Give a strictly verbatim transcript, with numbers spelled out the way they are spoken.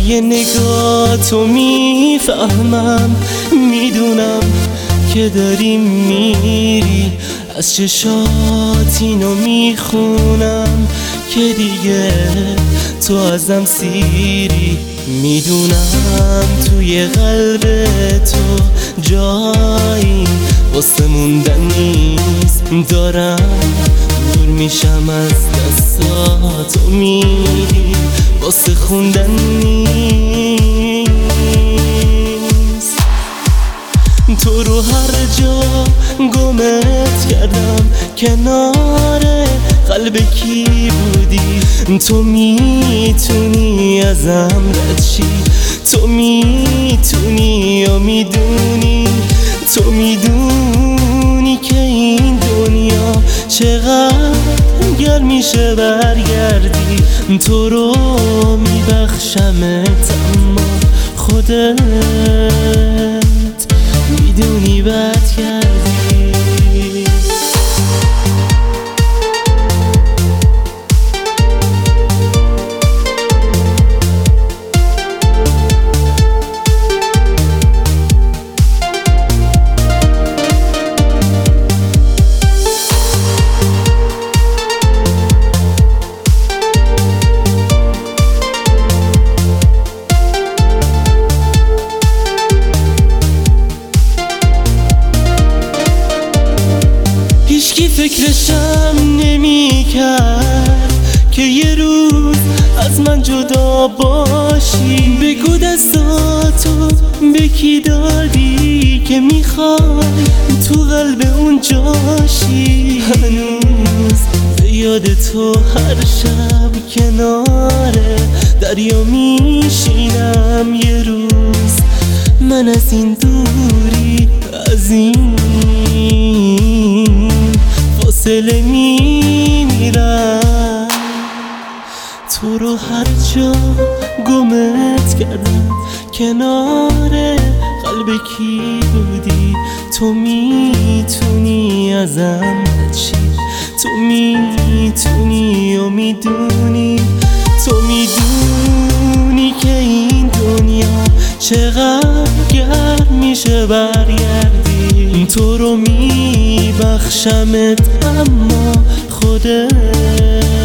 یه نگاه تو میفهمم، میدونم که داری میری از چشات، اینو میخونم که دیگه تو ازم سیری. میدونم توی قلب تو جایی واسه موندن نیست، دارم دور میشم از دستات و میری واسه خوندن نیست. تو رو هر جا گمت کردم، کنار قلب کی بودی؟ تو میتونی ازم رد شی، تو میتونی و میدونی، تو میدونی که این دنیا چقدر گر میشه برگردی. تو رو میبخشمت اما خودت میدونی بد کردی. هیچکی فکرشم نمی کرد که یه روز از من جدا باشی. بگو دستاتو به کی دادی که میخوای تو قلب اون جاشی؟ هنوز به یاد تو هر شب کنار دریا میشینم. یه روز من از این دوری، از این فاصله میمیرم. تو رو هر جا گمت کردم، کنار قلب کی بودی؟ تو میتونی ازم چی؟ تو میتونی و میدونی، تو میدونی که این دنیا چقدر گرم میشه برگردی. تو رو میبخشمت اما خودت